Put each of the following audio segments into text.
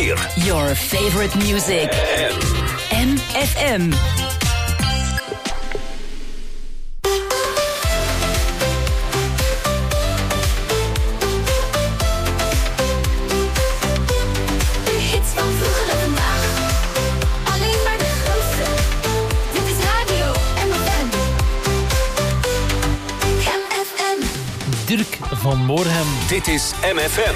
weer. Your favorite music. MFM. Dirk van Moorhem. Dit is MFM.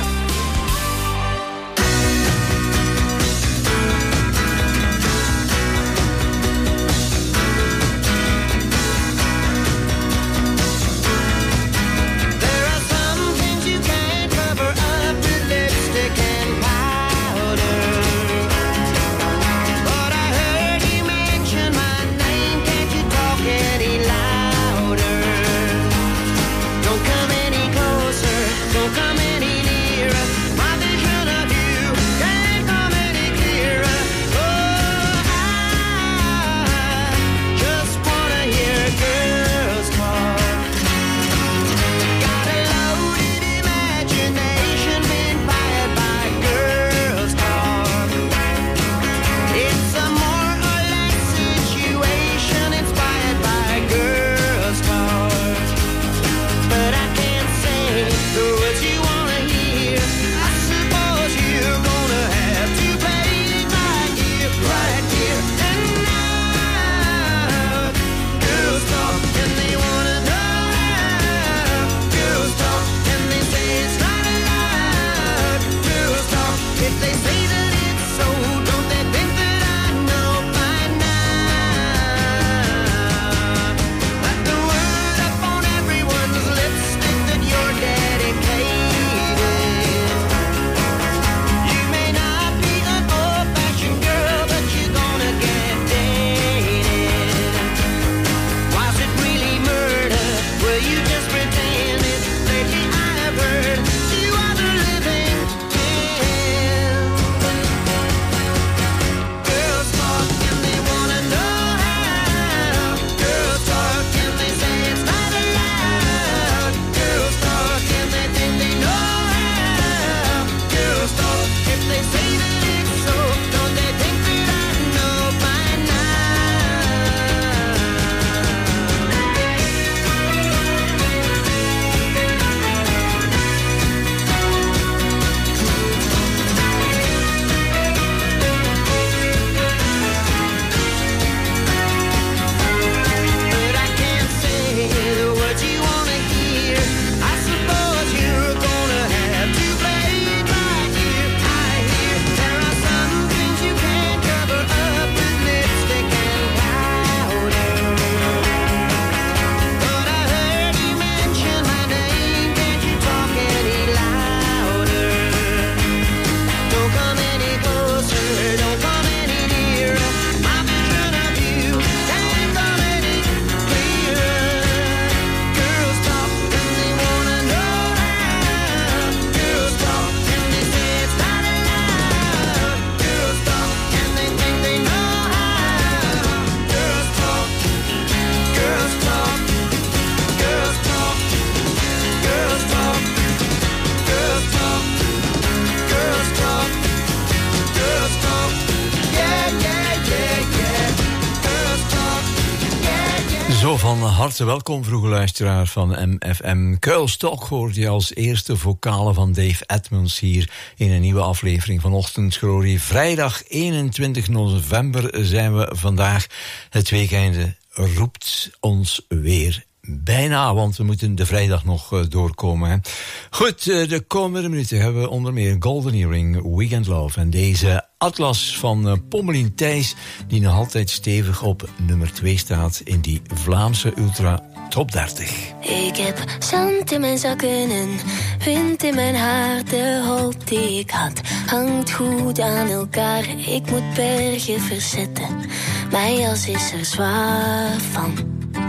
Zo, van harte welkom, vroege luisteraar van MFM. Girls Talk hoorde je als eerste vocale van Dave Edmunds hier in een nieuwe aflevering van Ochtendglorie. Vrijdag 21 november zijn we vandaag. Het weekende roept ons weer bijna, want we moeten de vrijdag nog doorkomen. Hè. Goed, de komende minuten hebben we onder meer Golden Earring, Weekend Love en deze Atlas van Pommelien Thijs, die nog altijd stevig op nummer 2 staat in die Vlaamse Ultra Top 30. Ik heb zand in mijn zakken en wind in mijn haar. De hoop die ik had hangt goed aan elkaar. Ik moet bergen verzetten, mijn jas is er zwaar van.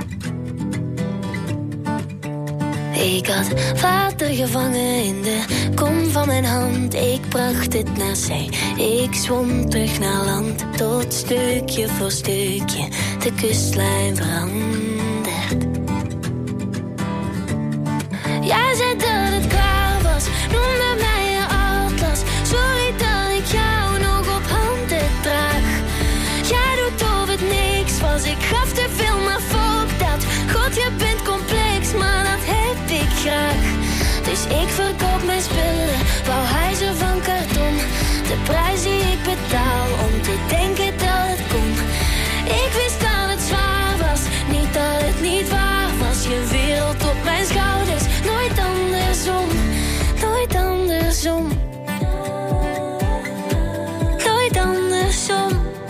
Ik had water gevangen in de kom van mijn hand. Ik bracht het naar zee, ik zwom terug naar land. Tot stukje voor stukje de kustlijn verandert. Jij zei dat het klaar was, noemde mij een atlas. Sorry dat ik jou Dus ik verkoop mijn spullen, wou hij ze van karton. De prijs die ik betaal om te denken dat het kon. Ik wist dat het zwaar was, niet dat het niet waar was. Je wereld op mijn schouders, nooit andersom. Nooit andersom. Nooit andersom.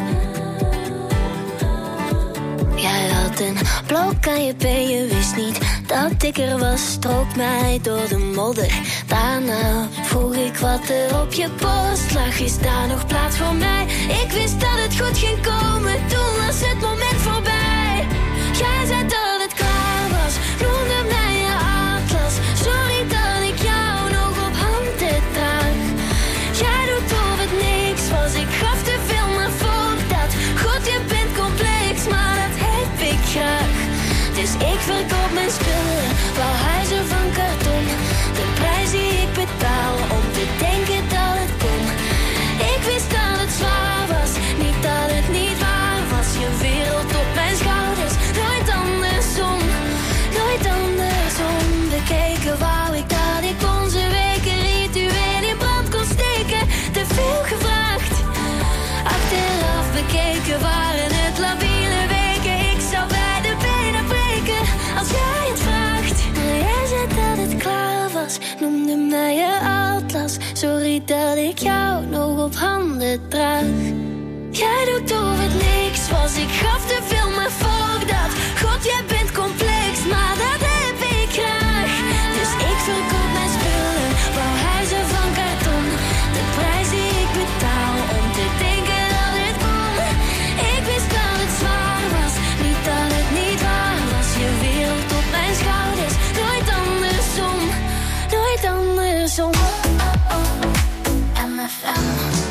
Jij had een blok aan je been, je wist niet dat ik er was. Strook mij door de modder. Daarna vroeg ik wat er op je borst lag. Is daar nog plaats voor mij? Ik wist dat het goed ging komen, toen was het moment voorbij. Jij zei dat het klaar was, noemde mij je atlas. Sorry dat ik jou nog op handen draag. Jij doet of het niks was, ik gaf te veel maar voor dat. God, je bent complex, maar dat heb ik graag. Dus ik verkoop mijn spullen, wou hij ze van karton. De prijs die ik betaal om te denken dat het kon. Ik wist dat het zwaar was, niet dat het niet waar was. Je wereld op mijn schouders, nooit andersom. Nooit andersom. Bekeken wou ik dat ik onze weken ritueel in brand kon steken. Te veel gevraagd. Achteraf bekeken waren het labiele weken. Ik zou bij de benen breken als jij het vraagt. Maar jij zei dat het klaar was, noemde mij je atlas. Sorry dat ik jou nog op handen draag. Jij doet of het niks was, ik gaf te veel maar voor dat. God, jij bent complex, maar dat heb ik graag. Dus ik verkoop mijn spullen, wou hij ze van karton. De prijs die ik betaal om te denken dat het kon. Ik wist dat het zwaar was, niet dat het niet waar was. Je wereld op mijn schouders, nooit andersom. Nooit andersom. MFM.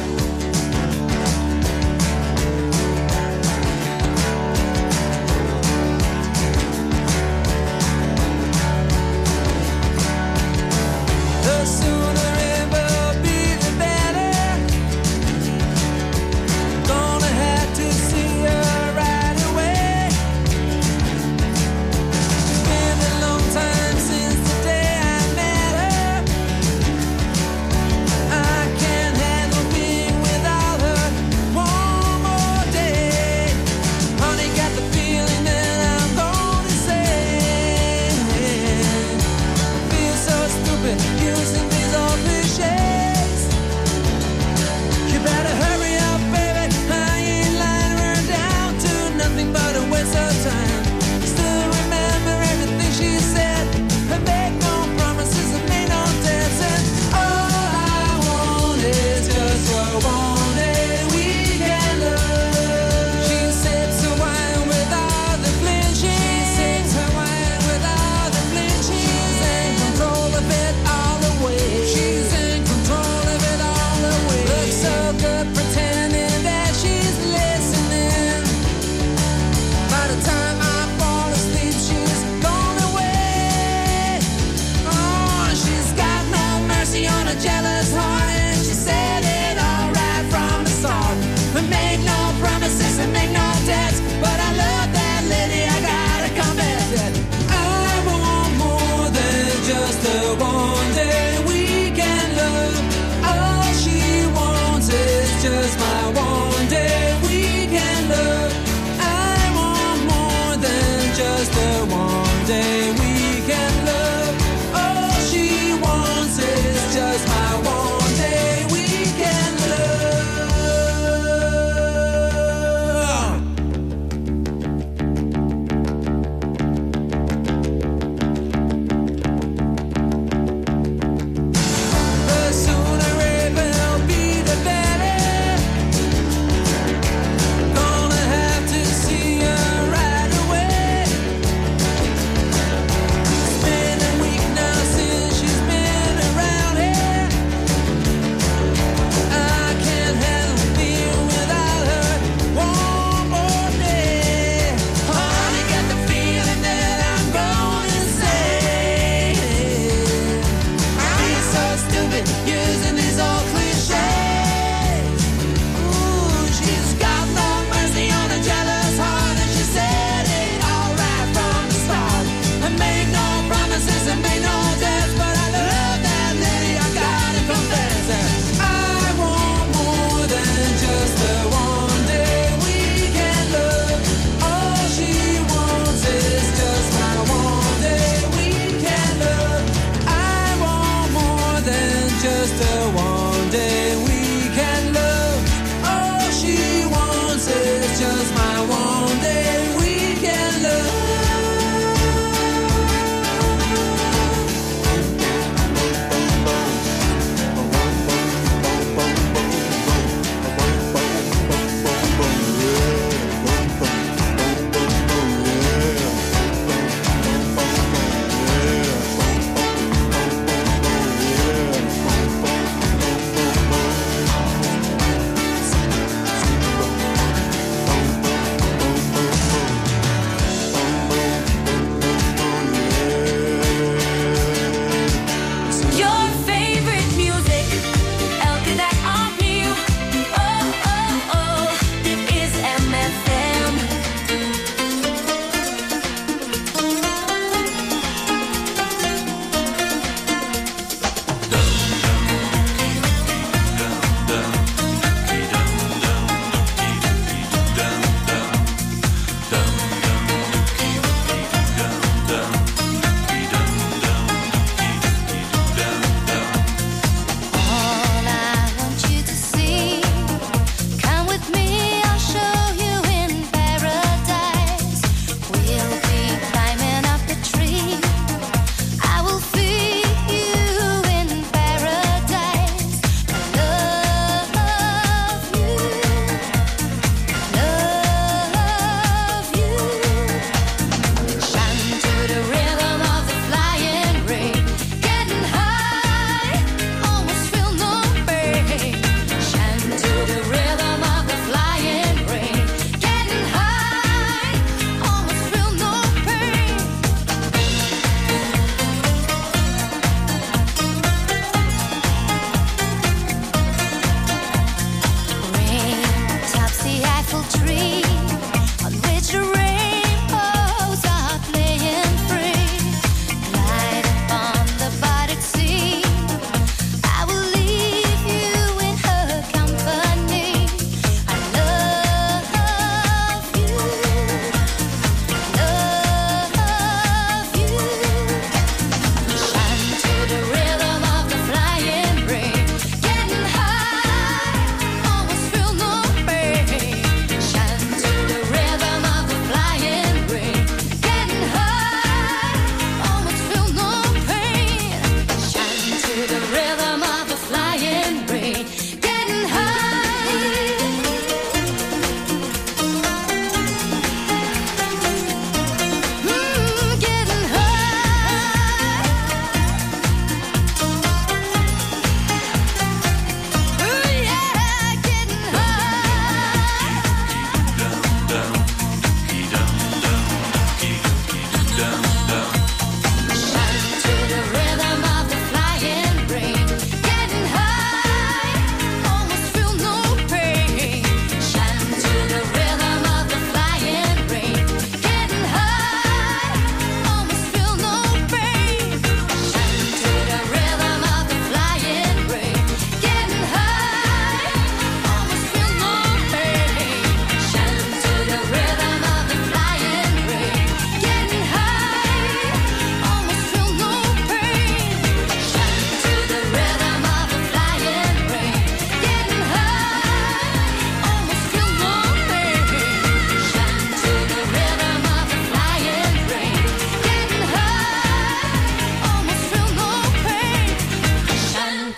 The sooner it will be, the better. Gonna have to see her right away. It's been a long time since the day I met her. I can't handle being without her one more day. Honey, got the feeling that I'm gonna say. Feel so stupid using these old cliches. You better hurry up, baby. I ain't lying her down to nothing but a waste of time. Still remember everything she said. And make no promises and make no debts. And all I want is just a one-day weekend love. She sips her wine without the flinching. She sips her wine without the flinching. She's in control of it all the way. She's in control of it all the way. Looks so good pretending that she's listening. By the time I fall asleep, she's gone away. Oh, she's got no mercy on a jealous heart, and she said it all right from the start. We make no promises and make no debts, but I love that lady, I gotta confess that I want more than just a one-day weekend love. All she wants is just my one-day weekend love. I want more than just a one-day weekend love. All she wants is just my one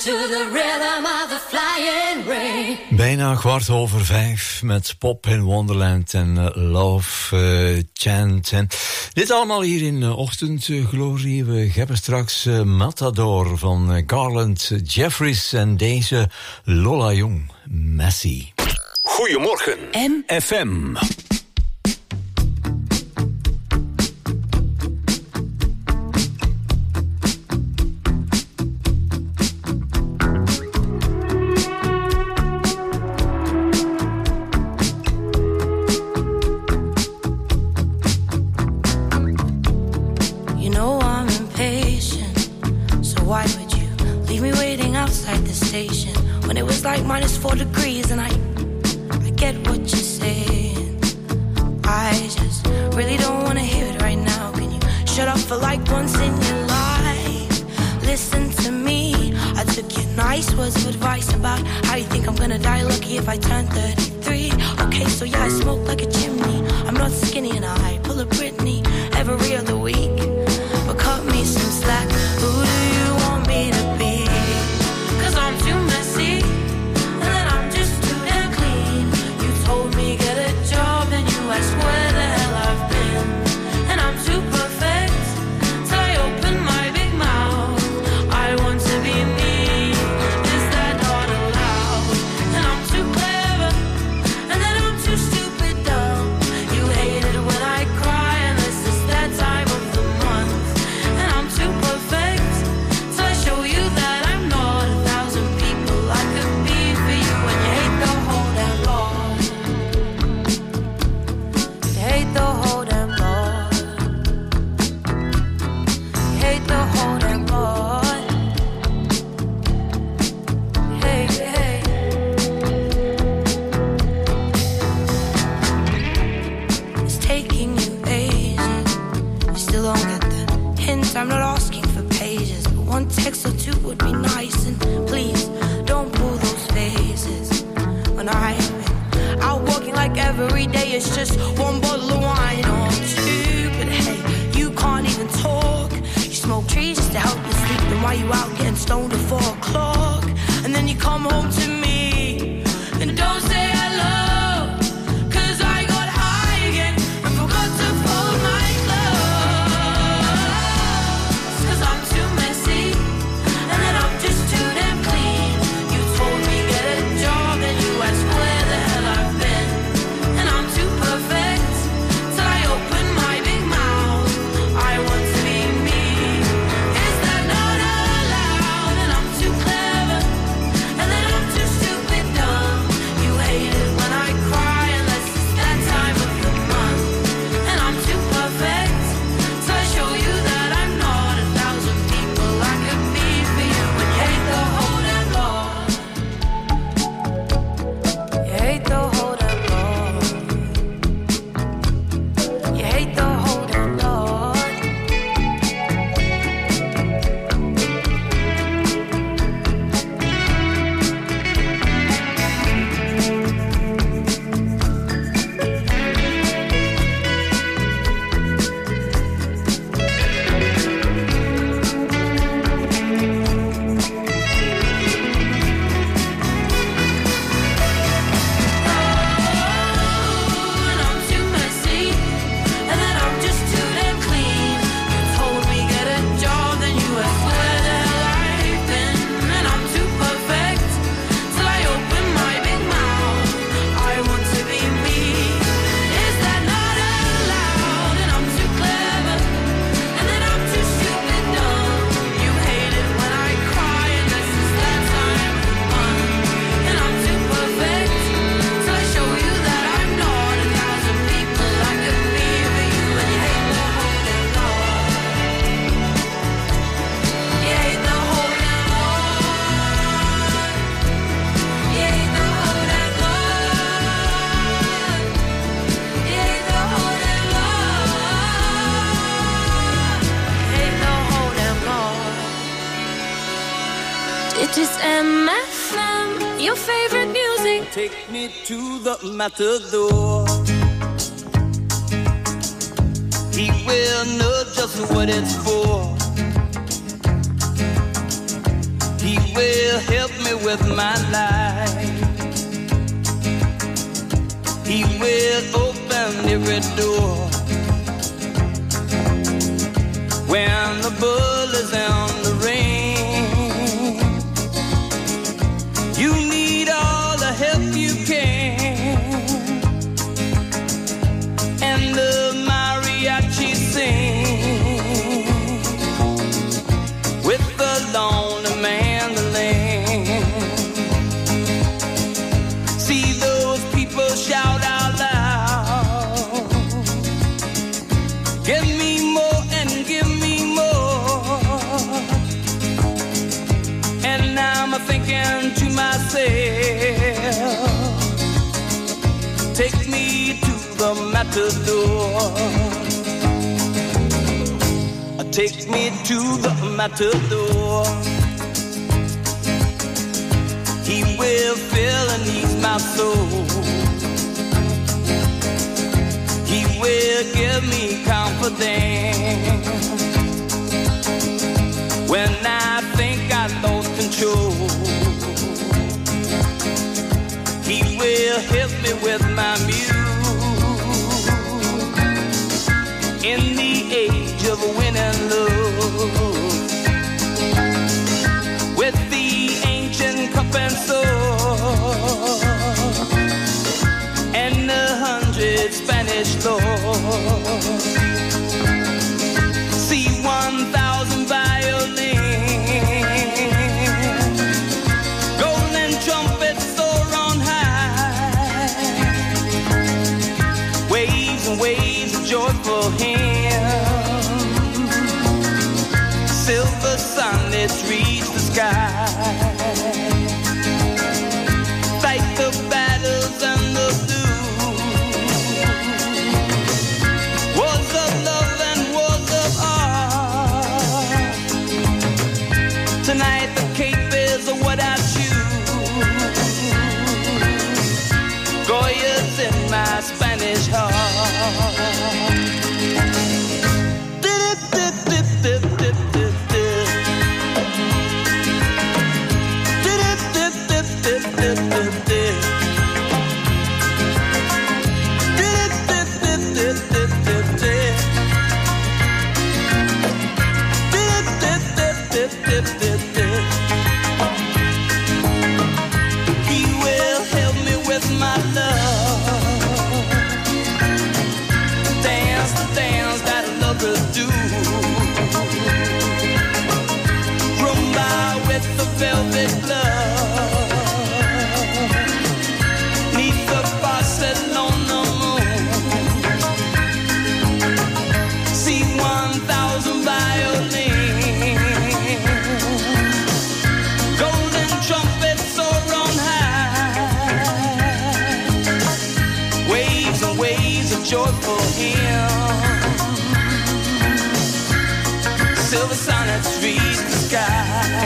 to the rhythm of the flying rain. Bijna 4:15 met Pop in Wonderland en Love Chant. En dit allemaal hier in Ochtendglorie. We hebben straks Matador van Garland Jeffries en deze Lola Jong, Messi. Goedemorgen, FM. -4 degrees and I get what you're saying. I just really don't want to hear it right now. Can you shut up for like once in your life? Listen to me. I took your nice words of advice about how you think I'm gonna die lucky if I turn 33. Okay, so yeah, I smoke like a chimney. I'm not skinny and I pull a Britney every other week. But cut me some slack. Who do you want me to be? 'Cause I'm too messy. I swear the hell I've been, and I'm too perfect till I open my big mouth. I want to be me, is that not allowed? And I'm too clever, and then I'm too stupid dumb. You hate it when I cry, and this is that time of the month. And I'm too perfect till I show you that I'm not 1,000 people I could be for you, and you hate the whole damn lot. Hate the whole damn lot. Hate the whole damn lot. Hey, hey. It's taking you ages. You still don't get the hint. I'm not asking for pages, but one text or two would be nice. And please don't pull those faces when I've been out walking like every day. It's just one bottle of wine or two. But hey, you can't even talk. You smoke trees just to help you sleep. Then why you out getting stoned at 4 o'clock? And then you come home to me and don't say hello. 'Cause I got high again and forgot to fold my clothes. 'Cause I'm too messy and then I'm just too damn clean. You told me get a job and you asked where the hell I've been. And I'm too perfect till I open my big mouth. I want to be me. Is that not allowed? And I'm too clever, and then I'm too stupid dumb. You hate it when I cry, unless it's that time of the month. And I'm too perfect till I show you that I'm not 1,000 people I could be for you. When you hate the whole damn lot. You hate the whole damn lot. You hate the whole damn lot. And I'm too messy, and then I'm just too damn clean. You told me get a job, then you asked where the hell I've been. And I'm too perfect till I open my big mouth. I want to be me. Is that not allowed? And I'm too clever, and then I'm too stupid dumb. You hate it when I cry, unless it's that time of the month. And I'm too perfect till I show you that I'm not 1,000 people I could be for you. And you hate the whole damn lot. You hate the whole damn lot. You hate the whole damn lot. You hate the whole damn lot. Hate the whole damn lot. It is MFM, your favorite music. Take me to the Matador. He will know just what it's for. He will help me with my life. He will open every door. When the bull is in the rain, you need all the help you can. And the mariachi sing with the lonely mandolin. See those people shout out loud, give me more and give me more. And I'm thinking to myself, take me to the matador. Take me to the matador. He will fill and ease my soul. He will give me confidence when I think I lost control. He will help me with my muse. In the age of winning love, with the ancient cup and sword, and 100 Spanish lords. See 1,000 violins, golden trumpets soar on high, waves and waves of joyful hymns, silver sunlets reach the sky, fight the battles and the blues, wars of love and wars of art. Tonight the cape is what I choose. Goya's in my Spanish heart. He will help me with my love. Dance the dance that lovers do. Rumba with the velvet glove. Neath the Barcelona moon. See 1,000 violins. Golden trumpets soar on high. Waves and waves of joyful hymns. Silver sonnets reach the sky.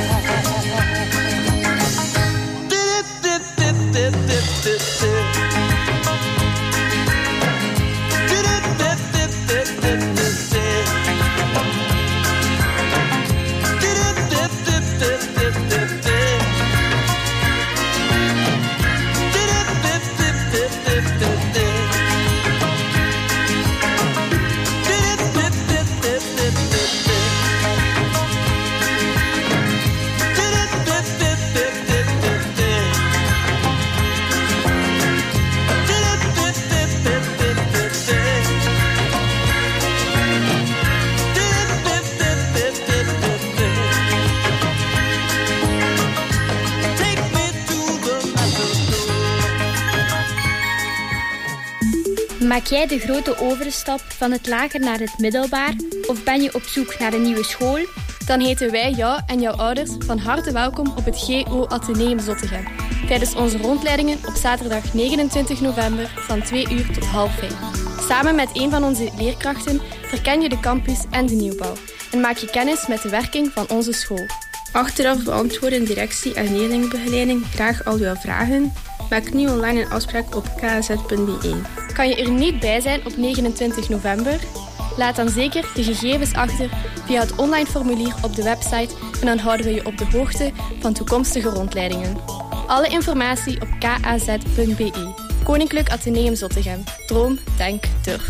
Maak jij de grote overstap van het lager naar het middelbaar? Of ben je op zoek naar een nieuwe school? Dan heten wij jou en jouw ouders van harte welkom op het GO Atheneum Zottegem. Tijdens onze rondleidingen op zaterdag 29 november van 2 uur tot 4:30. Samen met een van onze leerkrachten verken je de campus en de nieuwbouw. En maak je kennis met de werking van onze school. Achteraf beantwoorden directie en leerlingbegeleiding graag al jouw vragen. Maak nu online een afspraak op kz.be. Kan je er niet bij zijn op 29 november? Laat dan zeker je gegevens achter via het online formulier op de website en dan houden we je op de hoogte van toekomstige rondleidingen. Alle informatie op kaz.be. Koninklijk Atheneum Zottegem. Droom, denk, durf.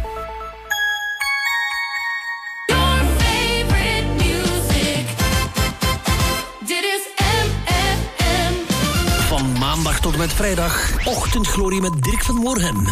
Van maandag tot en met vrijdag, ochtendglorie met Dirk van Moorhem.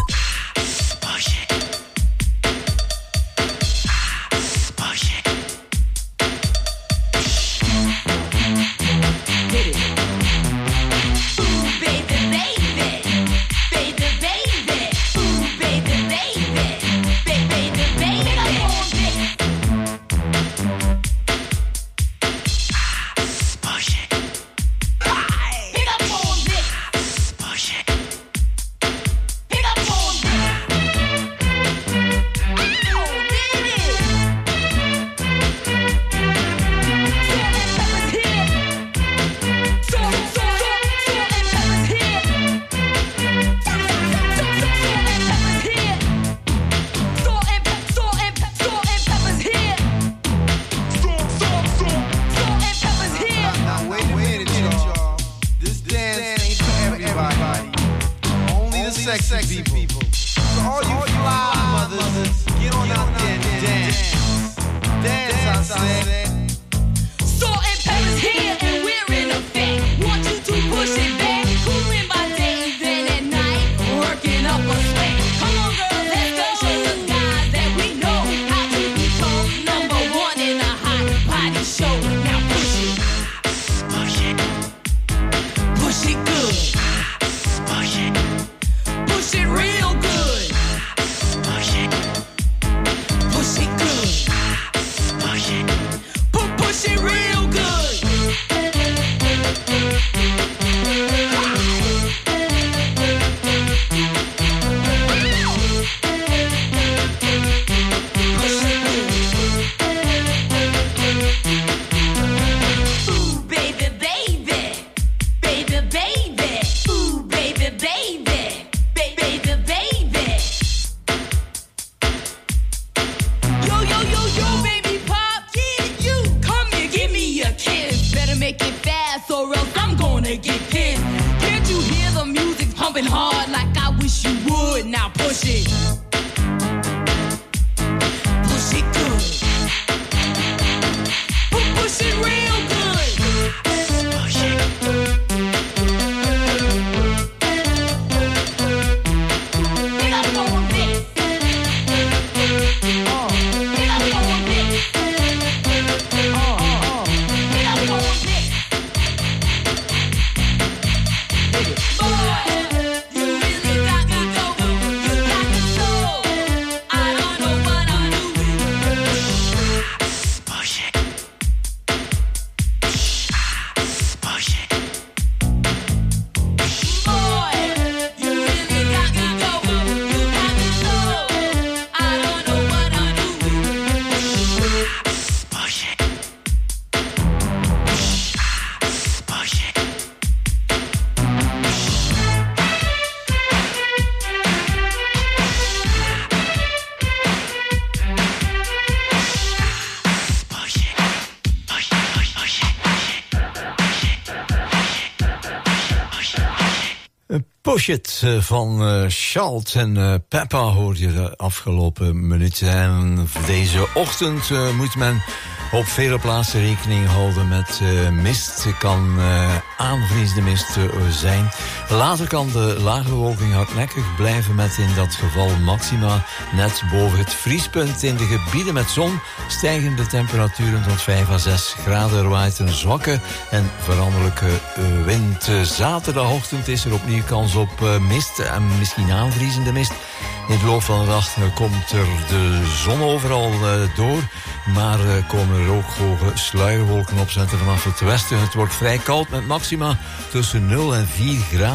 Push It van Shalt en Peppa hoorde je de afgelopen minuten. En deze ochtend moet men op vele plaatsen rekening houden met mist. Het kan aanvriezende mist zijn. Later kan de lage bewolking hardnekkig blijven met in dat geval maxima net boven het vriespunt. In de gebieden met zon stijgen de temperaturen tot 5 à 6 graden. Er waait een zwakke en veranderlijke wind. Zaterdagochtend is er opnieuw kans op mist en misschien aanvriezende mist. In de loop van de dag komt er de zon overal door. Maar komen er ook hoge sluierwolken opzetten vanaf het westen. Het wordt vrij koud met maxima tussen 0 en 4 graden.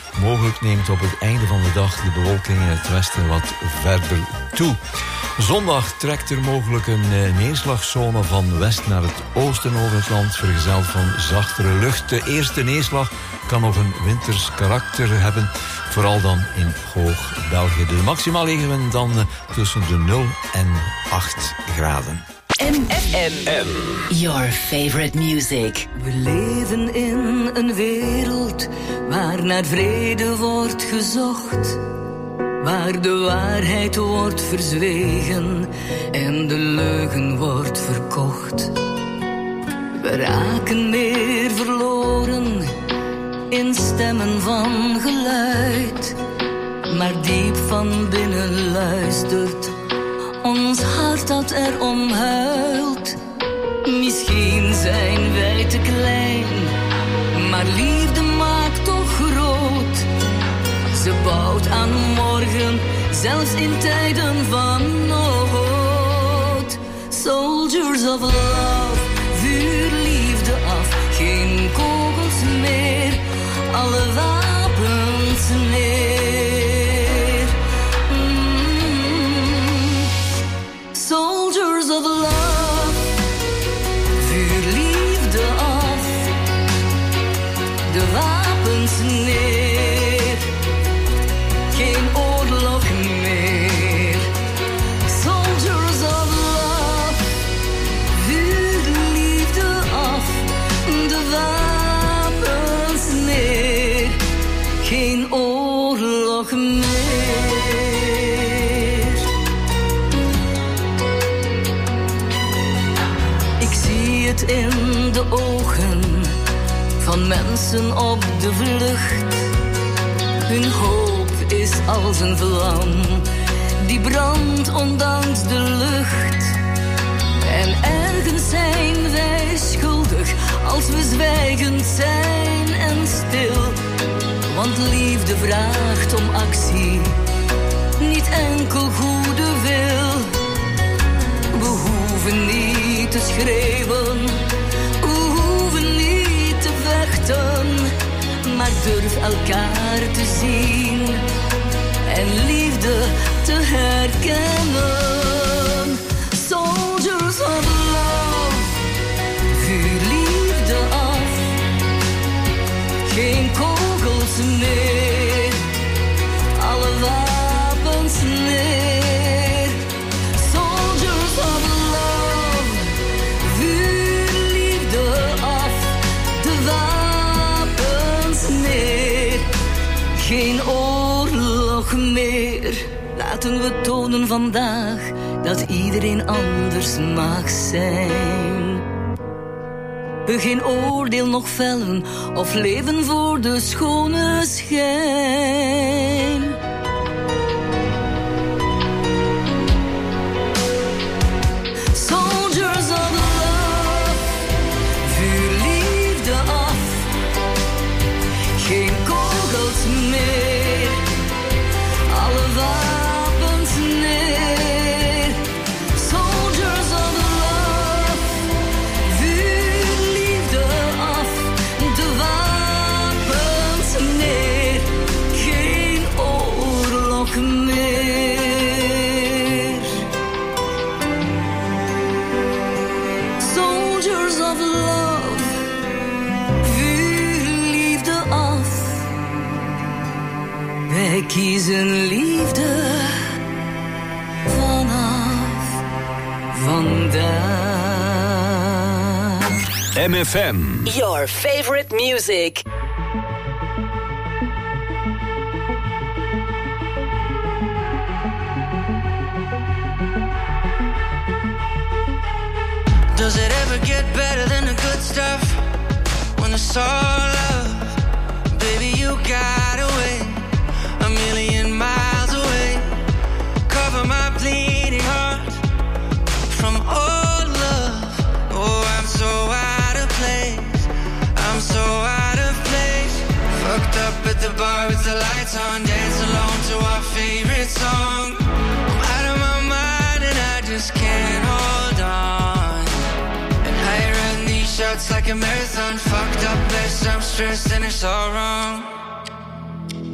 Mogelijk neemt op het einde van de dag de bewolking in het westen wat verder toe. Zondag trekt er mogelijk een neerslagzone van west naar het oosten over het land, vergezeld van zachtere lucht. De eerste neerslag kan nog een winters karakter hebben, vooral dan in Hoog-België. De maximaal liggen we dan tussen de 0 en 8 graden. MFM. Your favorite music. We leven in een wereld waar naar vrede wordt gezocht, waar de waarheid wordt verzwegen en de leugen wordt verkocht. We raken meer verloren in stemmen van geluid, maar diep van binnen luistert ons hart dat erom huilt. Misschien zijn wij te klein, maar liefde maakt toch groot. Ze bouwt aan morgen, zelfs in tijden van nood. Soldiers of love, vuur liefde af. Geen kogels meer, alle wapens neer. Soldiers of love, vuur liefde af. De wapens neer, geen oorlog meer. Soldiers of love, vuur liefde af. De wapens neer, geen oorlog meer. Ik zie het in de ogen van mensen op de vlucht. Hun hoop is als een vlam die brandt ondanks de lucht. En ergens zijn wij schuldig als we zwijgend zijn en stil. Want liefde vraagt om actie, niet enkel goede wil. We hoeven niet te schreeuwen, we hoeven niet te vechten, maar durf elkaar te zien en liefde te herkennen. Soldiers of love, vuur liefde af. Geen kogels meer, alle wapens neer. Soldiers of love, vuur liefde af. De wapens neer, geen oorlog meer. Laten we tonen vandaag dat iedereen anders mag zijn. We geen oordeel nog vellen of leven voor de schone schijn. Soldiers of love, vuur liefde af. Geen kogels meer, alle wapens neer. Soldiers of love, vuur liefde af. De wapens neer, geen oorlog meer. Soldiers of love, vuur liefde af. Wij kiezen liefde vanaf vandaag. MFM. Your favorite music. Does it ever get better than the good stuff? When it's all love, baby, you got away a million miles away. Cover my bleeding heart from all love. Oh, I'm so out of place. I'm so out of place. Fucked up at the bar with the lights on, dance alone to our favorite song. I'm out of my mind and I just can't hold on. And I run these shots like a marathon. Fucked up, best I'm stressed and it's all wrong.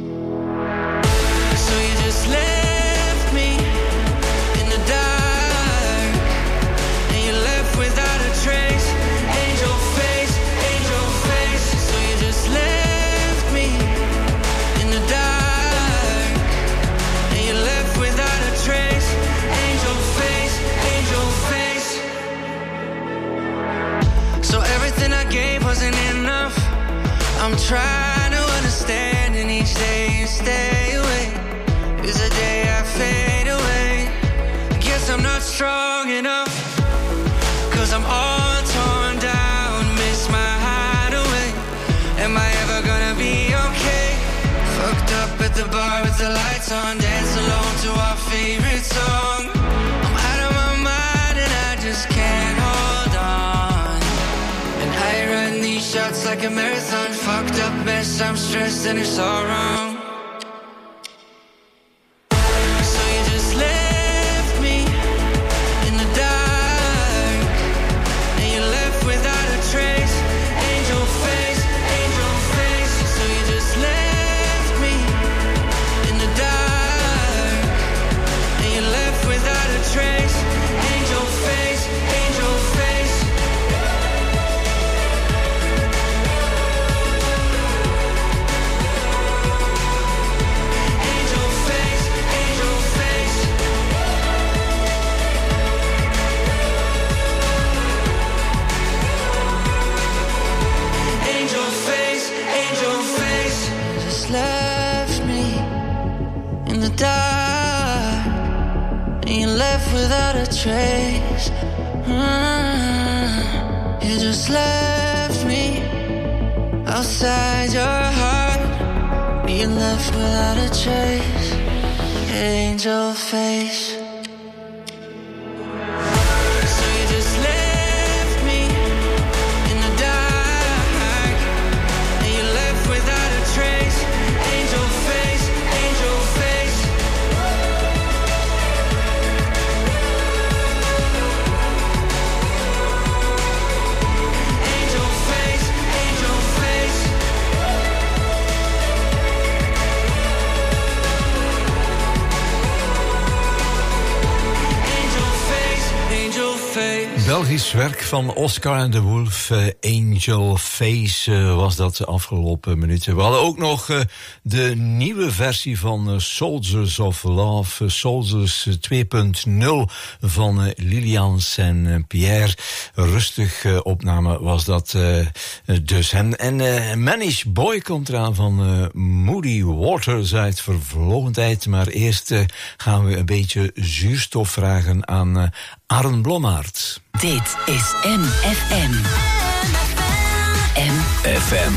I'm trying to understand, and each day you stay away is a day I fade away. I guess I'm not strong enough, 'cause I'm all torn down, miss my hideaway. Am I ever gonna be okay? Fucked up at the bar with the lights on, dance alone to our favorite song. I'm out of my mind and I just can't hold on. And I run these shots like a marathon, fucked up mess, I'm stressed and it's all wrong. So you just left me in the dark, and you left without a trace. Angel face, angel face. So you just left me in the dark, and you left without a trace. Angel face, angel face. Angel face, angel face. Angel face, angel face. Just left me in the dark, and you left without a trace. You just left me outside your heart, you left without a trace. Angel face. So you just left me in the dark, and you left without a trace. Angel face, angel face. Angel face, angel face. Angel face, angel face. Belgisch werk van Oscar and the Wolf, Angel Face was dat de afgelopen minuten. We hadden ook nog de nieuwe versie van Soldiers of Love, Soldiers 2.0 van Lilians en Pierre. Rustig opname was dat dus. En Manish Boy komt eraan van Moody Waters uit vervlogen tijd. Maar eerst gaan we een beetje zuurstof vragen aan Arend Blommaert. Dit is MFM. MFM.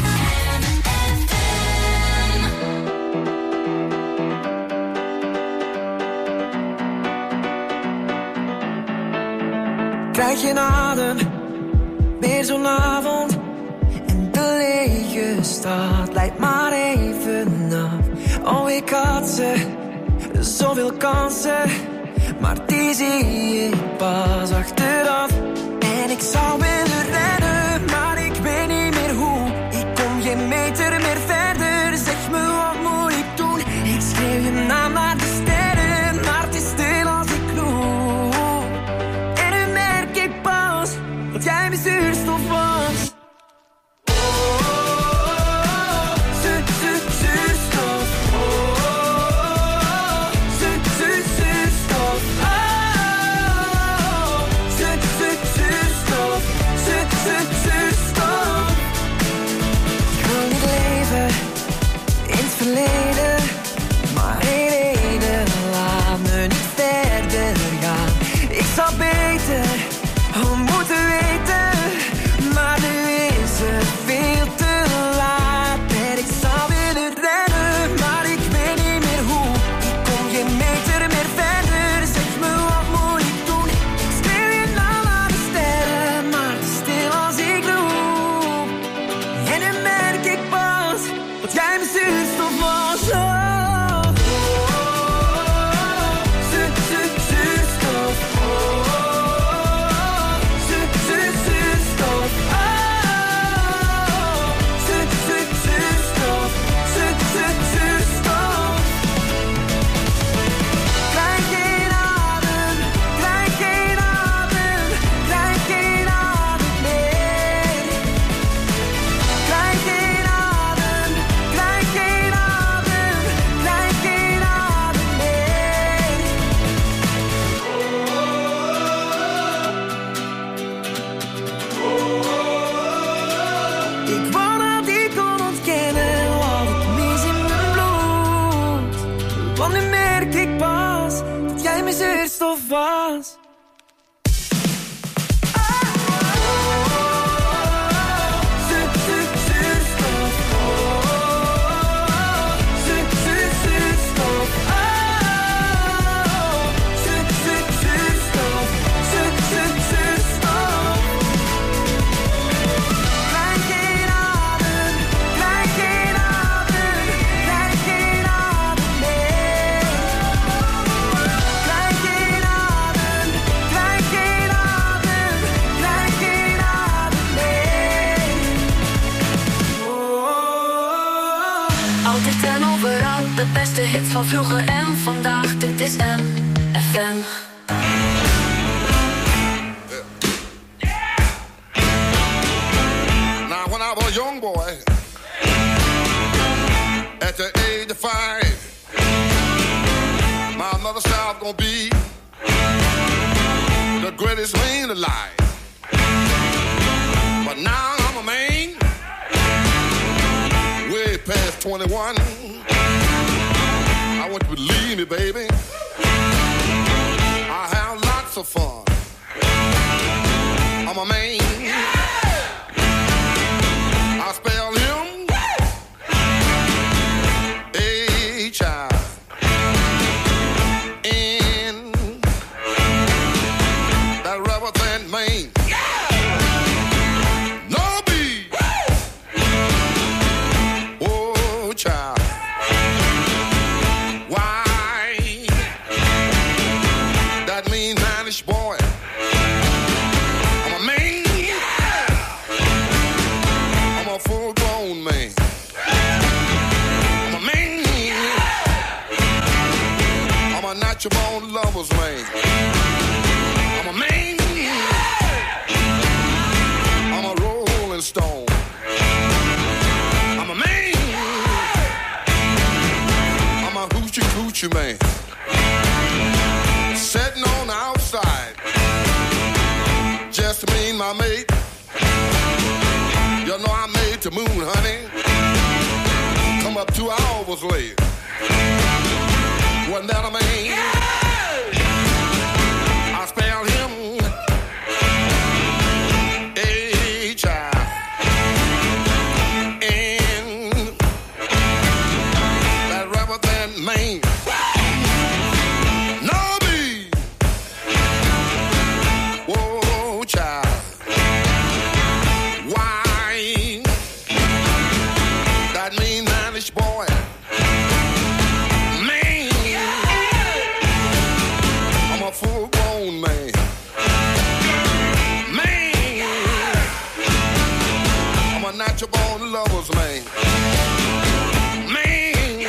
Krijg je adem, weer zo'n avond. En de lege stad leidt maar even af. Oh, ik had zoveel kansen, maar die zie ik pas achteraf. En ik zou willen rennen, maar ik weet niet meer hoe. Ik kom geen meter meer verder, zeg me wat moet ik doen. Ik schreeuw je naam naar de sterren, maar het is stil als ik roep. En nu merk ik pas dat jij mijn zuurstof was. Maar één reden laat me niet verder gaan. Ik zou beter moeten weten, maar nu is het veel te laat. En ik zou willen rennen, maar ik weet niet meer hoe. Ik kom geen meter meer verder, zeg me wat moet ik doen. Ik schreeuw je naam aan de sterren, maar te stil als ik roep. En nu merk ik pas dat jij mijn zuurstof was. was. De beste hits van vroeger en vandaag, dit is MFM. Now when I was a young boy, at the age of 5, my mother said I was gonna be the greatest man alive. But now I'm a man, way past 21. I want you to believe me, baby. I have lots of fun. I'm a man. I spell him H-I-N. That rubber band man. No B. Oh, child. Boy, I'm a man. I'm a full-grown man. I'm a man. I'm a natural-born lover's man. I'm a man. I'm a rolling stone. I'm a man. I'm a hoochie-coochie man. Sitting on the outside, just me and my mate. You know I made the moon, honey. Come up 2 hours late. Wasn't that a man? I spell him H-I-N. That rubber band man. Boy, man, I'm a full-grown man. Man, I'm a natural-born lover's man. Man,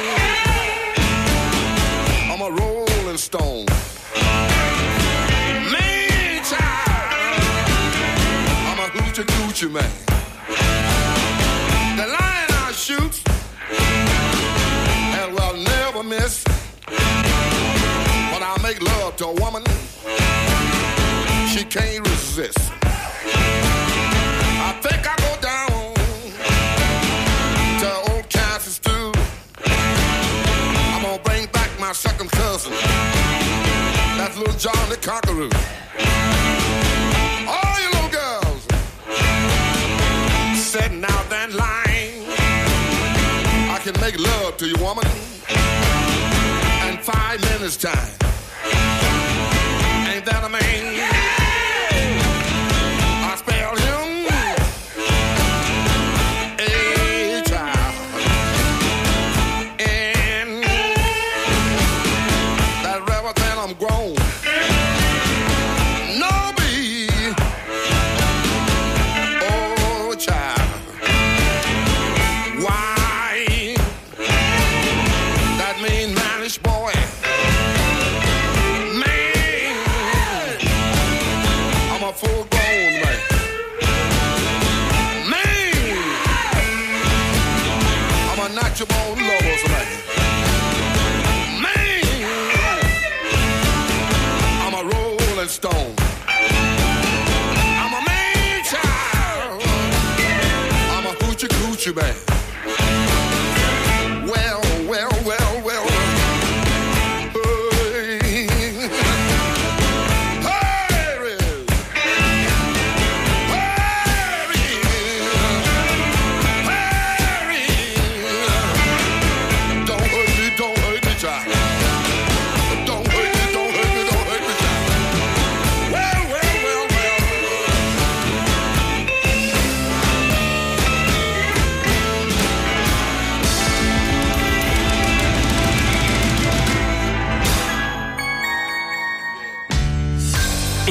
I'm a rolling stone. Man, child, I'm a hoochie-coochie man. The lion I shoot and will never miss. When I make love to a woman, she can't resist. I think I go down to old Kansas stew. I'm gonna bring back my second cousin, that little John the Conqueror. All you little girls sitting out that line, I can make love to you, woman, in 5 minutes time. Ain't that a man? I spell him H-I-N. That rubber band I'm grown. No B. Oh, child. Why? That mean manish boy. Man, I'm a full-grown man. Man, I'm a natural lover's man. Man, I'm a rolling stone. I'm a man child. I'm a hoochie-coochie man. Well, well, well, well.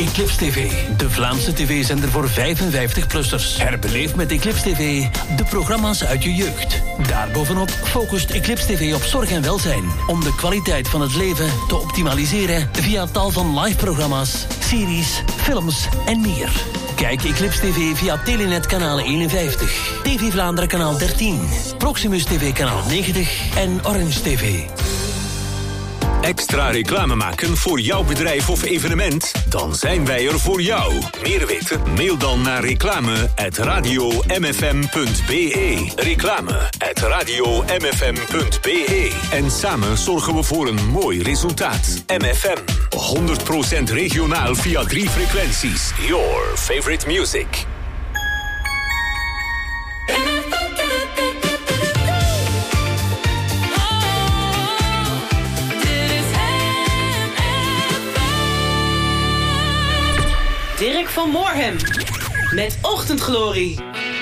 Eclipse TV, de Vlaamse tv-zender voor 55-plussers. Herbeleef met Eclipse TV de programma's uit je jeugd. Daarbovenop focust Eclipse TV op zorg en welzijn, om de kwaliteit van het leven te optimaliseren via tal van live-programma's, series, films en meer. Kijk Eclipse TV via Telenet kanaal 51, TV Vlaanderen kanaal 13, Proximus TV kanaal 90 en Orange TV. Extra reclame maken voor jouw bedrijf of evenement? Dan zijn wij er voor jou. Meer weten? Mail dan naar reclame@radiomfm.be. Reclame@radiomfm.be. En samen zorgen we voor een mooi resultaat. MFM. 100% regionaal via 3 frequenties. Your favorite music. Dirk van Moorhem met Ochtendglorie.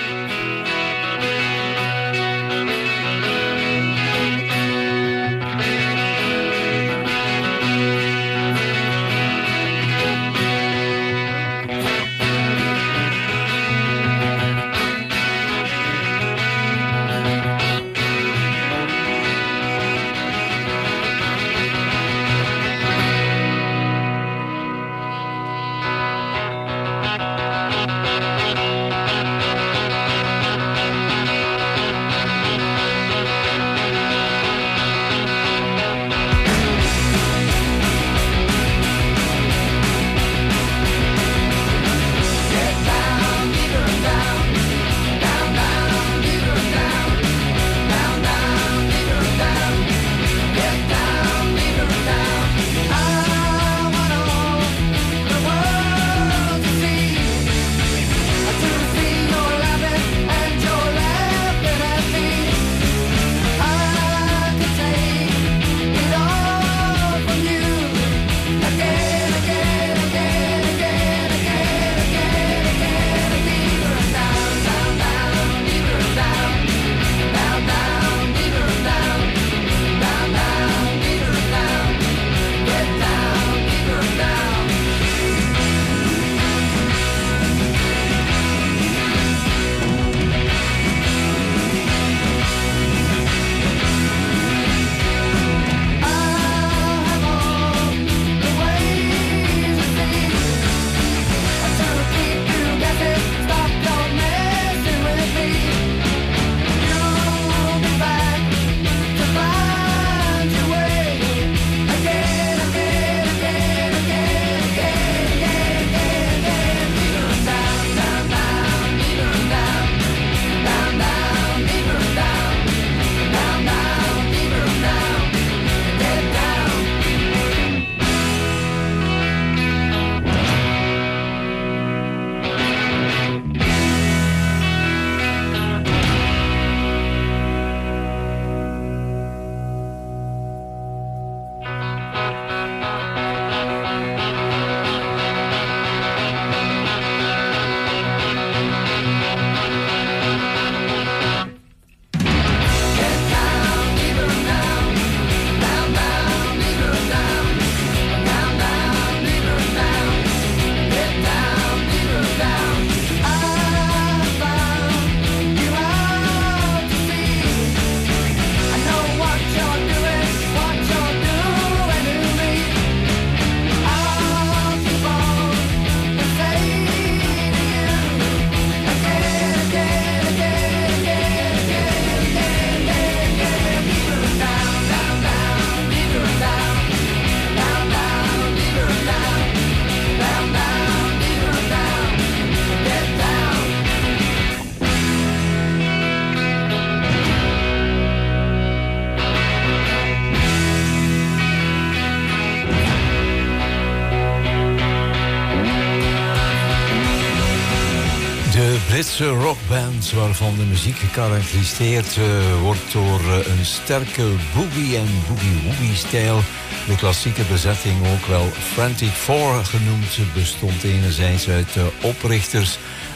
Britse rockband waarvan de muziek gekarakteriseerd wordt door een sterke boogie- en boogie-woogie-stijl. De klassieke bezetting, ook wel Frantic Four genoemd, bestond enerzijds uit oprichters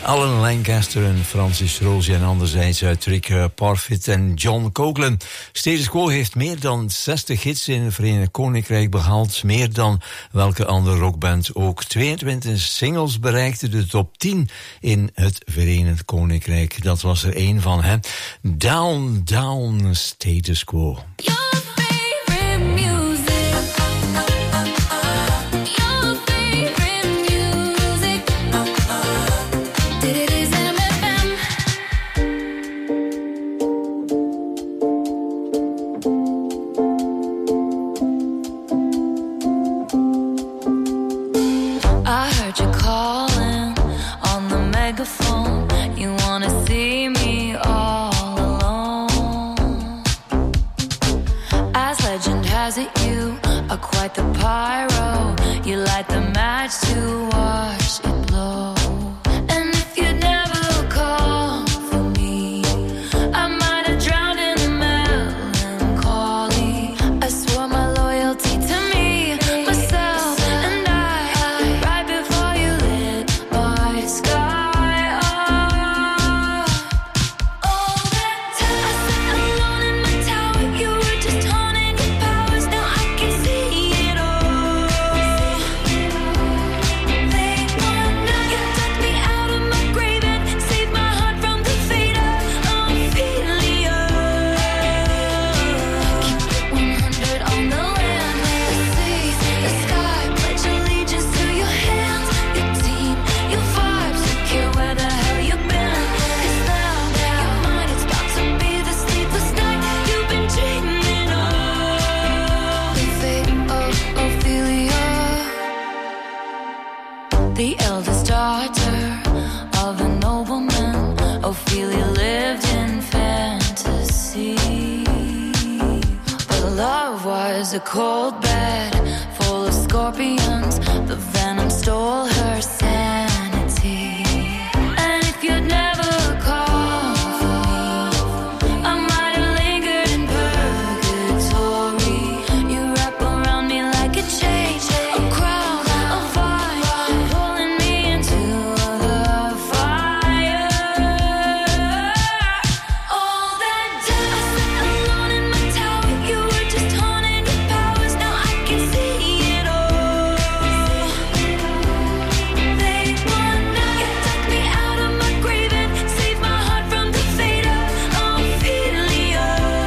Alan Lancaster en Francis Rosie en anderzijds uit Rick Parfitt en John Coughlin. Status Quo heeft meer dan 60 hits in het Verenigd Koninkrijk behaald. Meer dan welke andere rockband ook. 22 singles bereikten de top 10 in het Verenigd Koninkrijk. Dat was er één van, hè. Down, Down, Status Quo. Quite the pyro, you light the match to watch it blow. And if you'd never call for me, I might have drowned in the melancholy. I swore my loyalty to me, myself, and I, right before you lit my sky up. All that time I sat alone in my tower, you were just haunting your powers. Now I can see. The eldest daughter of a nobleman, Ophelia lived in fantasy. But love was a cold bed full of scorpions. The venom stole her sanity. And if you'd never called for me, I might have lingered in purgatory. You wrap around me like a chain, a crown, a vine, pulling me into the fire. All that time I sat alone in my tower, you were just haunting your powers. Now I can see it all. Late one night, you took me out of my grave and saved my heart from the fate of Ophelia.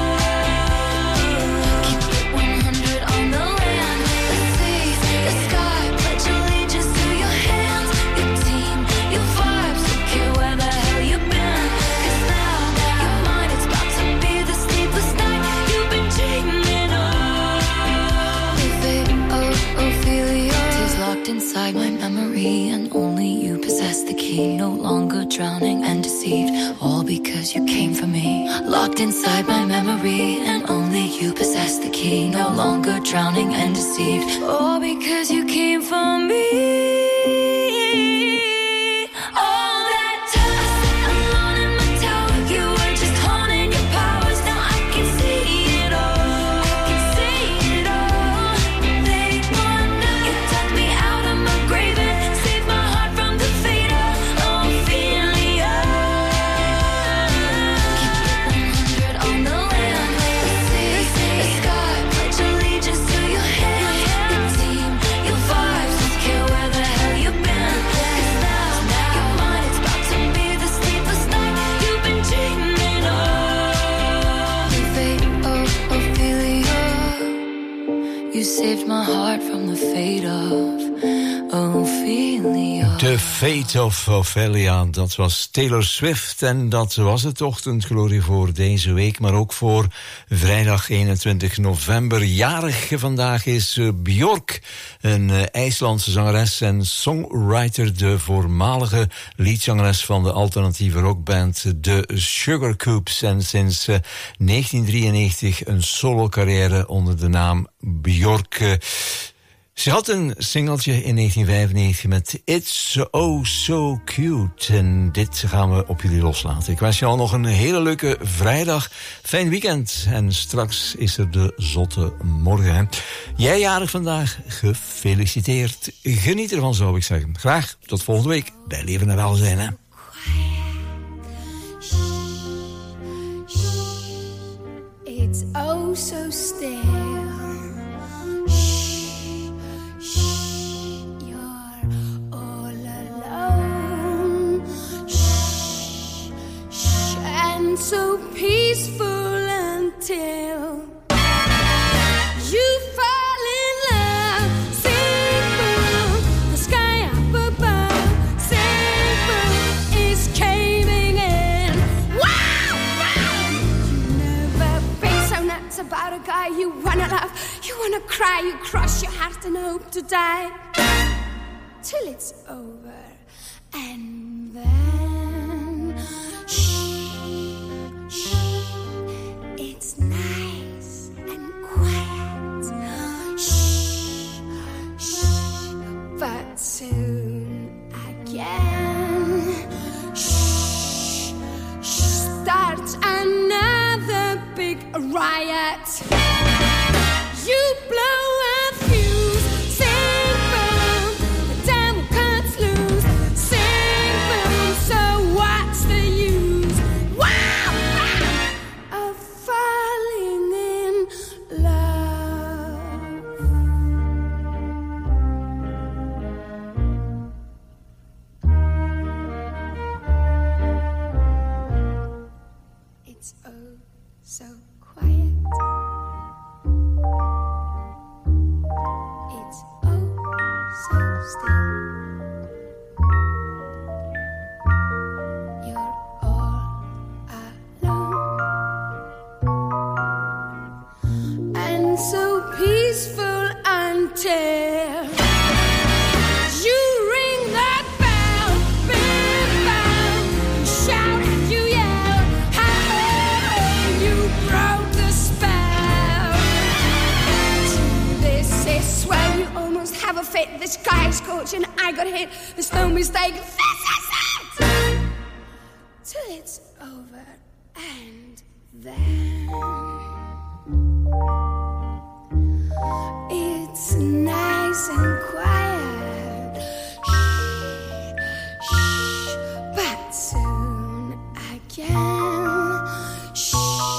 Keep it 100 on the land, the sea, the sky. Pledge allegiance to your hands, your team, your vibes. Don't care where the hell you've been, 'cause now you're mine. It's about to be the sleepless night you've been dreaming of. The fate of Ophelia is locked inside my memory, and only you possess the key. No longer drowning and deceived, all because you came for me. Locked inside my memory, and only you possess the key. No longer drowning and deceived, all because you came for me. All that time I sat alone in my tower, you were just haunting your powers. Now I can see it all. I can see it all. Late one night, you took me out of my grave and saved my heart from the fate of Ophelia. Keep it 100 on the land, the sea, the sky. Pledge allegiance to your hands, your team, your vibes. Don't care where the hell you've been, 'cause now you're mine. It's about to be the sleepless night you've been dreaming of. The fate of Ophelia. You saved my heart from the fate of Ophelia. The Fate of Ophelia, dat was Taylor Swift. En dat was het ochtendglorie voor deze week, maar ook voor vrijdag 21 november. Jarig vandaag is Björk, een IJslandse zangeres en songwriter. De voormalige liedzangeres van de alternatieve rockband The Sugarcubes. En sinds 1993 een solo-carrière onder de naam Björk. Ze had een singeltje in 1995 met It's Oh So Cute. En dit gaan we op jullie loslaten. Ik wens je al nog een hele leuke vrijdag. Fijn weekend. En straks is er de zotte morgen. Hè. Jij jarig vandaag. Gefeliciteerd. Geniet ervan, zou ik zeggen. Graag tot volgende week bij Leven en Welzijn. Hè. so still. Shh, shh, you're all alone. Shh, shh, and so peaceful until you fall in love. Sing boom, the sky up above. Sing boom, is caving in. Wow, wow. You never been so nuts about a guy you wanna love. You wanna cry, you cross your heart and hope to die till it's over. And then shh, shh, it's nice and quiet. Shh, shh, but soon again, shh, shh, starts another big riot. You blow a fuse, sing boom, the devil can't lose. Sing boom, so what's the use? Wow, wow, of falling in love. It's oh so quiet. It's oh so still. You're all alone, and so peaceful until you ring that bell, big bell, shout and you yell, hey, you broke the spell. This is swell, you almost have a fit. The sky is scorching, I got hit. There's no mistake. This is it. Till it's over, and then it's nice and quiet. Shh, shh, but soon again, shh,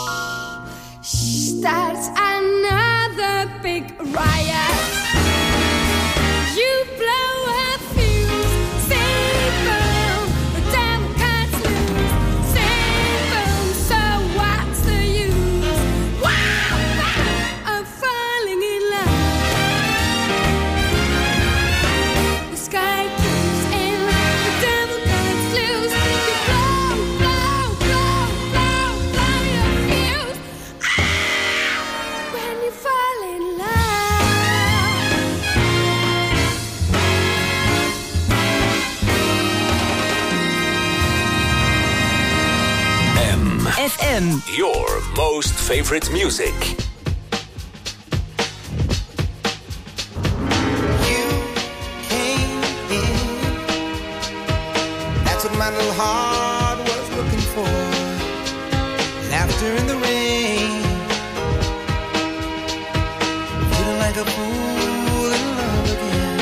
starts another big riot. You blow a fuse, sing boom, the devil can't lose. Sing boom, so what's the use? Wow, wow, of falling in love. The sky keeps in, the devil can't lose. You blow, blow, blow, blow, blow your fuse. When you fall in love. FM. Your most favorite music. That's what my little heart was looking for. Laughter in the rain. Feeling like a fool in love again.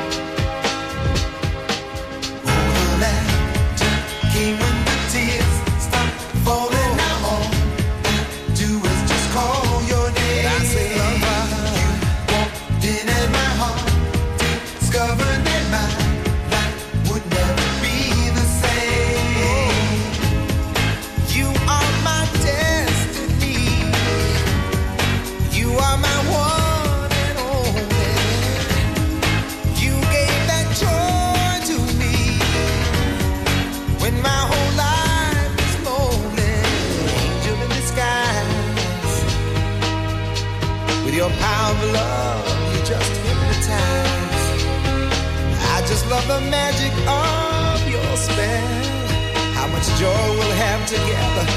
All the magic came when the tears stopped falling. Now all I do is just call your name. I say, lover, you walked in at my heart, discovered that my life would never be the same. You are my destiny. You are my one and only. You gave that joy to me when my whole life was lonely. Angel in disguise. With your power of love, you just hypnotize. I just love the magic of your spell. How much joy we'll have together